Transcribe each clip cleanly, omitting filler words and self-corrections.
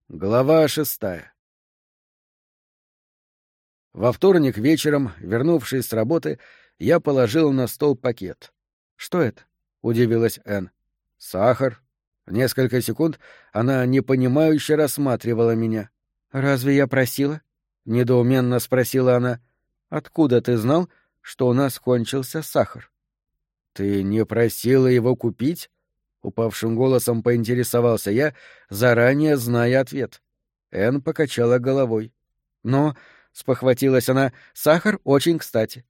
Глава 6. Во вторник вечером, вернувшись с работы, я положил на стол пакет. «Что это?» — удивилась Энн. «Сахар». Несколько секунд она непонимающе рассматривала меня. «Разве я просила?» — недоуменно спросила она. «Откуда ты знал, что у нас кончился сахар?» «Ты не просила его купить?» — упавшим голосом поинтересовался я, заранее зная ответ. Энн покачала головой. «Но...» — спохватилась она, — «сахар очень кстати».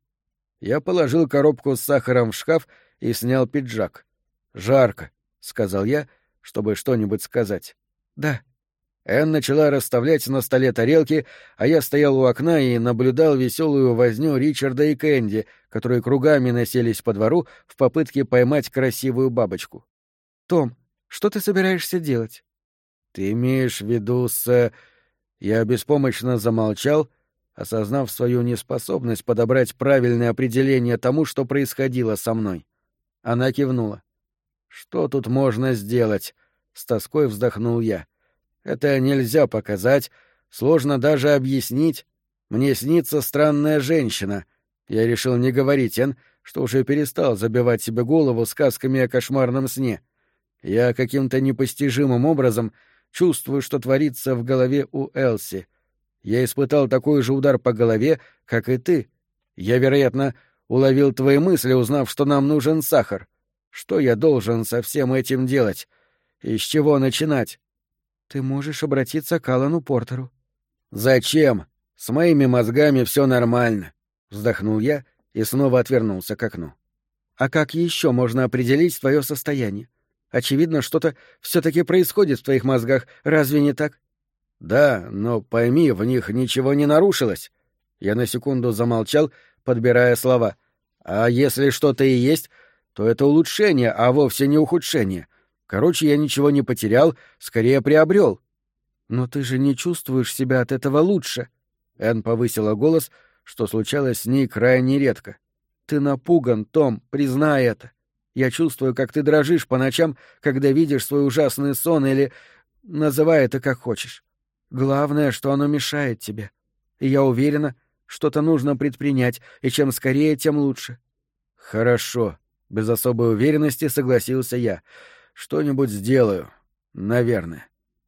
Я положил коробку с сахаром в шкаф и снял пиджак. «Жарко», — сказал я, чтобы что-нибудь сказать. «Да». Энн начала расставлять на столе тарелки, а я стоял у окна и наблюдал веселую возню Ричарда и Кэнди, которые кругами носились по двору в попытке поймать красивую бабочку. «Том, что ты собираешься делать?» «Ты имеешь в виду с...» Я беспомощно замолчал, осознав свою неспособность подобрать правильное определение тому, что происходило со мной. Она кивнула. «Что тут можно сделать?» — с тоской вздохнул я. «Это нельзя показать, сложно даже объяснить. Мне снится странная женщина». Я решил не говорить, Энн, что уже перестал забивать себе голову сказками о кошмарном сне. Я каким-то непостижимым образом чувствую, что творится в голове у Элси. Я испытал такой же удар по голове, как и ты. Я, вероятно, уловил твои мысли, узнав, что нам нужен сахар. Что я должен со всем этим делать? И с чего начинать? Ты можешь обратиться к Алану Портеру. Зачем? С моими мозгами все нормально. Вздохнул я и снова отвернулся к окну. А как еще можно определить твое состояние? Очевидно, что-то все-таки происходит в твоих мозгах, разве не так? Да, но пойми, в них ничего не нарушилось. Я на секунду замолчал, подбирая слова. А если что-то и есть, то это улучшение, а вовсе не ухудшение. Короче, я ничего не потерял, скорее приобрел. Но ты же не чувствуешь себя от этого лучше. Энн повысила голос, что случалось с ней крайне редко. Ты напуган, Том, признай это. Я чувствую, как ты дрожишь по ночам, когда видишь свой ужасный сон или... Называй это как хочешь. Главное, что оно мешает тебе. И я уверена, что-то нужно предпринять, и чем скорее, тем лучше. Хорошо. Без особой уверенности согласился я. Что-нибудь сделаю. Наверное.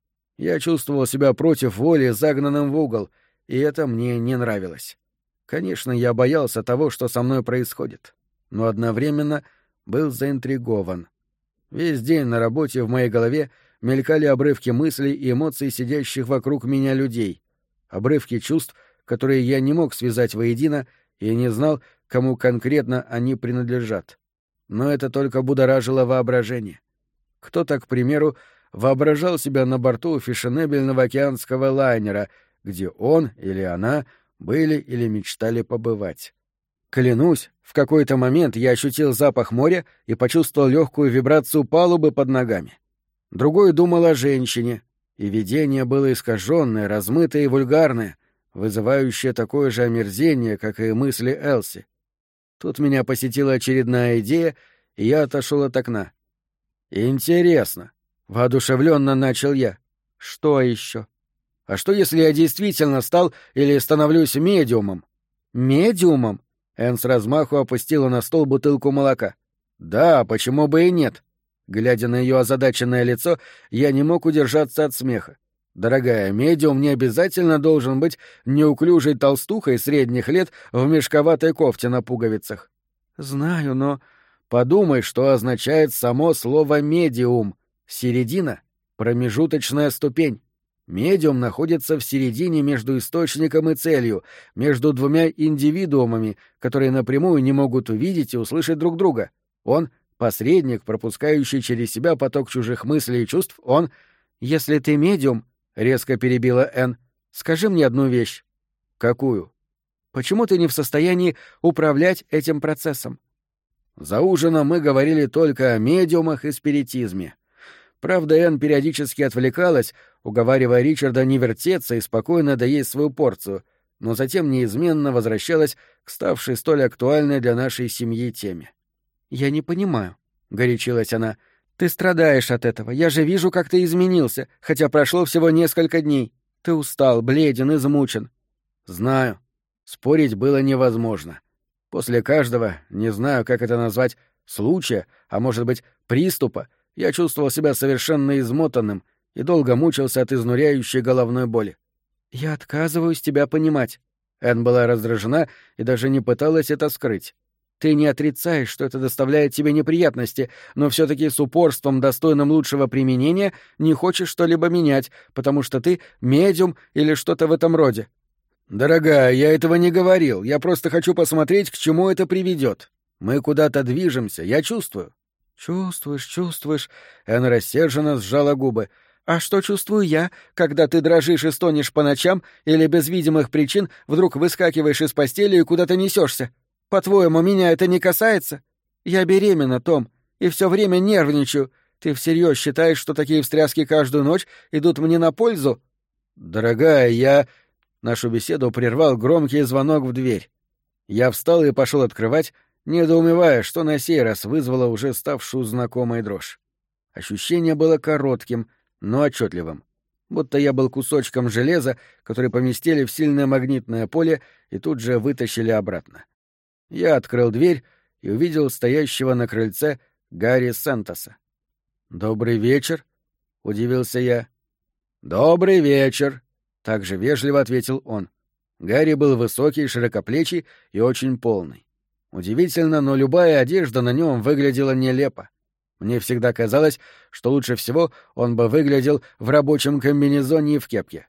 Я чувствовал себя против воли загнанным в угол, и это мне не нравилось. Конечно, я боялся того, что со мной происходит, но одновременно был заинтригован. Весь день на работе в моей голове мелькали обрывки мыслей и эмоций сидящих вокруг меня людей, обрывки чувств, которые я не мог связать воедино и не знал, кому конкретно они принадлежат. Но это только будоражило воображение. Кто-то, к примеру, воображал себя на борту фешенебельного океанского лайнера, где он или она были или мечтали побывать. Клянусь, в какой-то момент я ощутил запах моря и почувствовал легкую вибрацию палубы под ногами. Другой думал о женщине, и видение было искаженное, размытое и вульгарное, вызывающее такое же омерзение, как и мысли Элси. Тут меня посетила очередная идея, и я отошел от окна. «Интересно», — воодушевленно начал я. «Что еще?» «А что, если я действительно стал или становлюсь медиумом?» «Медиумом?» Энн с размаху опустила на стол бутылку молока. «Да, почему бы и нет?» Глядя на ее озадаченное лицо, я не мог удержаться от смеха. «Дорогая, медиум не обязательно должен быть неуклюжей толстухой средних лет в мешковатой кофте на пуговицах». «Знаю, но...» «Подумай, что означает само слово «медиум». Середина — промежуточная ступень. Медиум находится в середине между источником и целью, между двумя индивидуумами, которые напрямую не могут увидеть и услышать друг друга. Он — посредник, пропускающий через себя поток чужих мыслей и чувств. Он... «Если ты медиум, — резко перебила Энн, — скажи мне одну вещь». «Какую?» «Почему ты не в состоянии управлять этим процессом?» За ужином мы говорили только о медиумах и спиритизме. Правда, Энн периодически отвлекалась, уговаривая Ричарда не вертеться и спокойно доесть свою порцию, но затем неизменно возвращалась к ставшей столь актуальной для нашей семьи теме. «Я не понимаю», — горячилась она, — Ты страдаешь от этого. Я же вижу, как ты изменился, хотя прошло всего несколько дней. Ты устал, бледен, измучен. Знаю. Спорить было невозможно. После каждого, не знаю, как это назвать, случая, а может быть, приступа, я чувствовал себя совершенно измотанным и долго мучился от изнуряющей головной боли. Я отказываюсь тебя понимать. Энн была раздражена и даже не пыталась это скрыть. Ты не отрицаешь, что это доставляет тебе неприятности, но все-таки с упорством, достойным лучшего применения, не хочешь что-либо менять, потому что ты медиум или что-то в этом роде. Дорогая, я этого не говорил. Я просто хочу посмотреть, к чему это приведет. Мы куда-то движемся, я чувствую. Чувствуешь. Энн рассерженно сжала губы. А что чувствую я, когда ты дрожишь и стонешь по ночам или без видимых причин вдруг выскакиваешь из постели и куда-то несешься? По-твоему, меня это не касается? Я беременна, Том, и все время нервничаю. Ты всерьез считаешь, что такие встряски каждую ночь идут мне на пользу? Дорогая, я... Нашу беседу прервал громкий звонок в дверь. Я встал и пошел открывать, недоумевая, что на сей раз вызвало уже ставшую знакомой дрожь. Ощущение было коротким, но отчетливым. Будто я был кусочком железа, который поместили в сильное магнитное поле и тут же вытащили обратно. Я открыл дверь и увидел стоящего на крыльце Гарри Сентоса. «Добрый вечер», — удивился я. «Добрый вечер», — также вежливо ответил он. Гарри был высокий, широкоплечий и очень полный. Удивительно, но любая одежда на нем выглядела нелепо. Мне всегда казалось, что лучше всего он бы выглядел в рабочем комбинезоне и в кепке.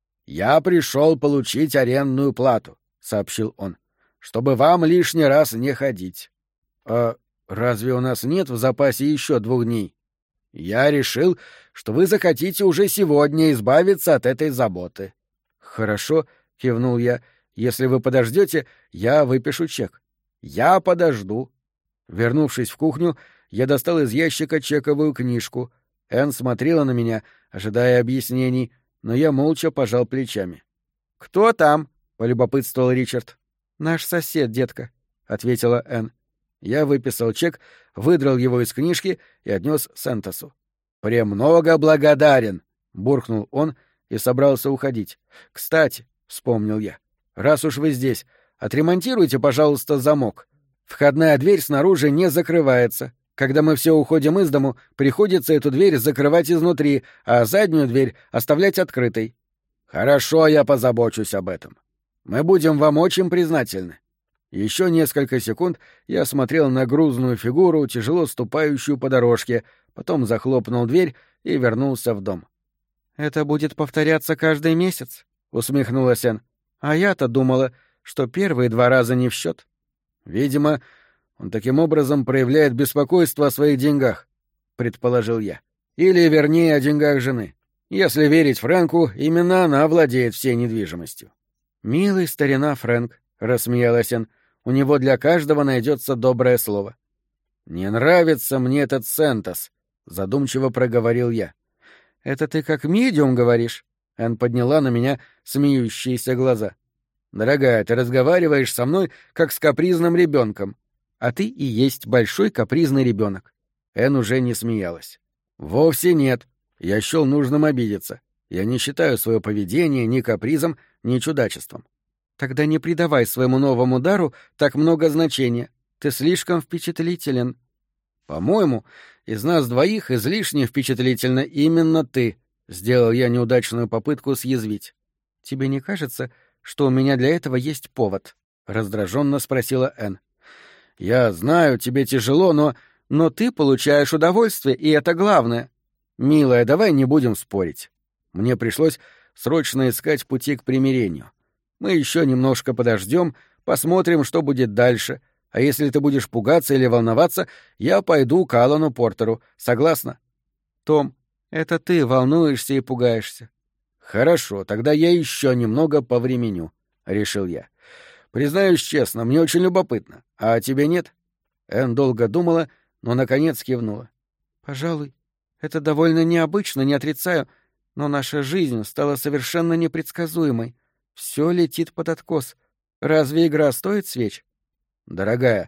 «Я пришел получить арендную плату», — сообщил он, — «чтобы вам лишний раз не ходить». «А разве у нас нет в запасе еще 2 дней?» «Я решил, что вы захотите уже сегодня избавиться от этой заботы». «Хорошо», — кивнул я, — «если вы подождете, я выпишу чек». «Я подожду». Вернувшись в кухню, я достал из ящика чековую книжку. Энн смотрела на меня, ожидая объяснений, но я молча пожал плечами. «Кто там?» — полюбопытствовал Ричард. «Наш сосед, детка», — ответила Энн. Я выписал чек, выдрал его из книжки и отнес Сентосу. «Премного благодарен», — буркнул он и собрался уходить. «Кстати», — вспомнил я, — «раз уж вы здесь, отремонтируйте, пожалуйста, замок. Входная дверь снаружи не закрывается. Когда мы все уходим из дому, приходится эту дверь закрывать изнутри, а заднюю дверь оставлять открытой». «Хорошо, я позабочусь об этом. Мы будем вам очень признательны». Еще несколько секунд я смотрел на грузную фигуру, тяжело ступающую по дорожке, потом захлопнул дверь и вернулся в дом. «Это будет повторяться каждый месяц», — усмехнулась Энн. «А я-то думала, что первые 2 раза не в счет». «Видимо, он таким образом проявляет беспокойство о своих деньгах», — предположил я. «Или, вернее, о деньгах жены. Если верить Фрэнку, именно она владеет всей недвижимостью». «Милый старина Фрэнк», — рассмеялась Энн, — «у него для каждого найдется доброе слово». «Не нравится мне этот Сентос», — задумчиво проговорил я. «Это ты как медиум говоришь?» Энн подняла на меня смеющиеся глаза. «Дорогая, ты разговариваешь со мной, как с капризным ребенком. А ты и есть большой капризный ребенок». Энн уже не смеялась. «Вовсе нет. Я счел нужным обидеться. Я не считаю свое поведение ни капризом, ни чудачеством». «Тогда не придавай своему новому дару так много значения. Ты слишком впечатлителен». «По-моему, из нас двоих излишне впечатлительна именно ты», — сделал я неудачную попытку съязвить. «Тебе не кажется, что у меня для этого есть повод?» — раздраженно спросила Энн. «Я знаю, тебе тяжело, но ты получаешь удовольствие, и это главное». «Милая, давай не будем спорить». Мне пришлось срочно искать пути к примирению. Мы еще немножко подождем, посмотрим, что будет дальше. А если ты будешь пугаться или волноваться, я пойду к Алану Портеру. Согласна? Том, это ты волнуешься и пугаешься. Хорошо, тогда я еще немного повременю, — решил я. Признаюсь честно, мне очень любопытно. А тебе нет? Энн долго думала, но наконец кивнула. Пожалуй, это довольно необычно, не отрицаю, но наша жизнь стала совершенно непредсказуемой. Все летит под откос. Разве игра стоит свеч? Дорогая,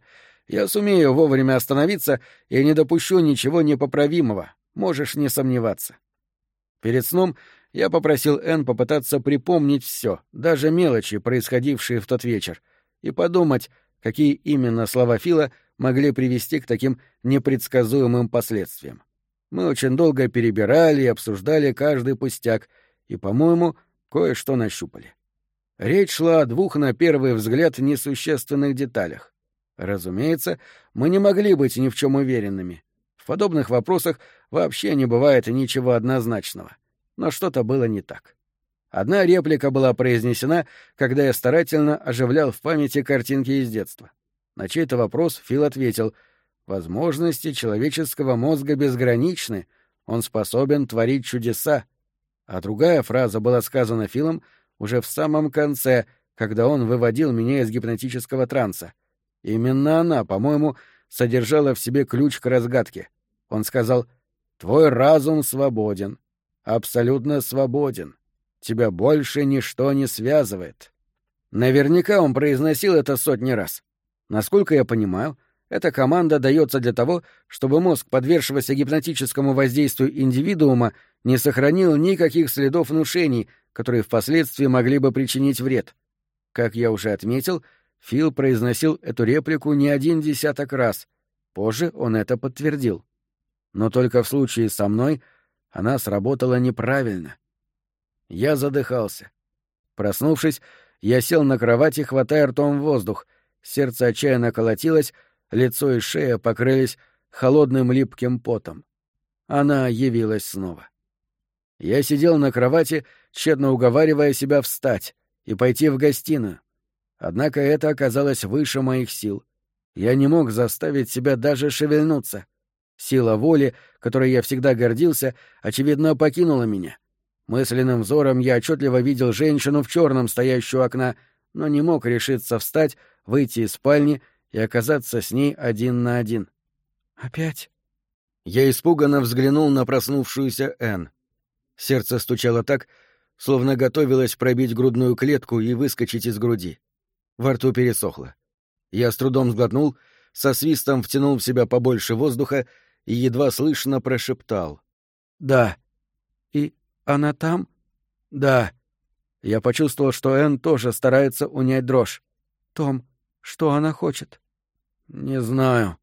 Я сумею вовремя остановиться и не допущу ничего непоправимого, можешь не сомневаться. Перед сном я попросил Энн попытаться припомнить все, даже мелочи, происходившие в тот вечер, и подумать, какие именно слова Фила могли привести к таким непредсказуемым последствиям. Мы очень долго перебирали и обсуждали каждый пустяк, и, по-моему, кое-что нащупали. Речь шла о двух, на первый взгляд, несущественных деталях. Разумеется, мы не могли быть ни в чем уверенными. В подобных вопросах вообще не бывает ничего однозначного. Но что-то было не так. Одна реплика была произнесена, когда я старательно оживлял в памяти картинки из детства. На чей-то вопрос Фил ответил: «Возможности человеческого мозга безграничны, он способен творить чудеса». А другая фраза была сказана Филом уже в самом конце, когда он выводил меня из гипнотического транса. Именно она, по-моему, содержала в себе ключ к разгадке. Он сказал: «Твой разум свободен, абсолютно свободен. Тебя больше ничто не связывает». Наверняка он произносил это сотни раз. Насколько я понимаю, эта команда дается для того, чтобы мозг, подвергшегося гипнотическому воздействию индивидуума, не сохранил никаких следов внушений, которые впоследствии могли бы причинить вред. Как я уже отметил, Фил произносил эту реплику не один десяток раз. Позже он это подтвердил. Но только в случае со мной она сработала неправильно. Я задыхался. Проснувшись, я сел на кровати, хватая ртом воздух. Сердце отчаянно колотилось, лицо и шея покрылись холодным липким потом. Она явилась снова. Я сидел на кровати, тщетно уговаривая себя встать и пойти в гостиную. Однако это оказалось выше моих сил. Я не мог заставить себя даже шевельнуться. Сила воли, которой я всегда гордился, очевидно, покинула меня. Мысленным взором я отчетливо видел женщину в черном, стоящую у окна, но не мог решиться встать, выйти из спальни и оказаться с ней один на один. «Опять?» Я испуганно взглянул на проснувшуюся Энн. Сердце стучало так, словно готовилось пробить грудную клетку и выскочить из груди. Во рту пересохло. Я с трудом сглотнул, со свистом втянул в себя побольше воздуха и едва слышно прошептал: «Да». «И она там?» «Да». Я почувствовал, что Энн тоже старается унять дрожь. «Том, что она хочет?» «Не знаю».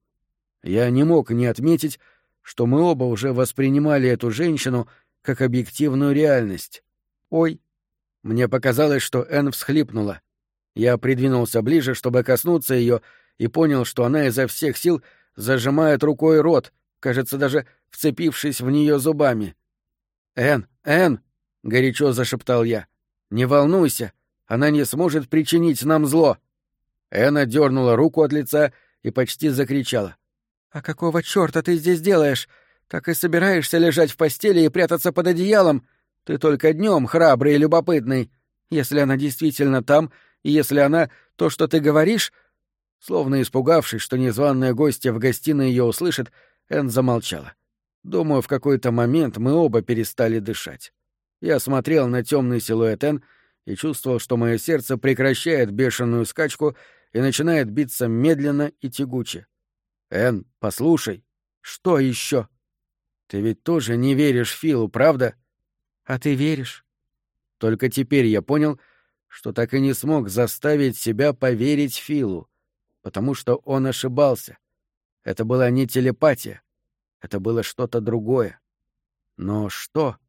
Я не мог не отметить, что мы оба уже воспринимали эту женщину как объективную реальность. «Ой!» Мне показалось, что Энн всхлипнула. Я придвинулся ближе, чтобы коснуться ее, и понял, что она изо всех сил зажимает рукой рот, кажется, даже вцепившись в нее зубами. «Энн, Энн!» — горячо зашептал я. «Не волнуйся, она не сможет причинить нам зло». Энн отдернула руку от лица и почти закричала. «А какого черта ты здесь делаешь? Так и собираешься лежать в постели и прятаться под одеялом? Ты только днем храбрый и любопытный. Если она действительно там, и если она то, что ты говоришь...» Словно испугавшись, что незваная гостья в гостиной ее услышит, Энн замолчала. Думаю, в какой-то момент мы оба перестали дышать. Я смотрел на темный силуэт Энн и чувствовал, что мое сердце прекращает бешеную скачку и начинает биться медленно и тягуче. «Энн, послушай, что еще? Ты ведь тоже не веришь Филу, правда?» «А ты веришь?» Только теперь я понял, что так и не смог заставить себя поверить Филу, потому что он ошибался. Это была не телепатия, это было что-то другое. Но что?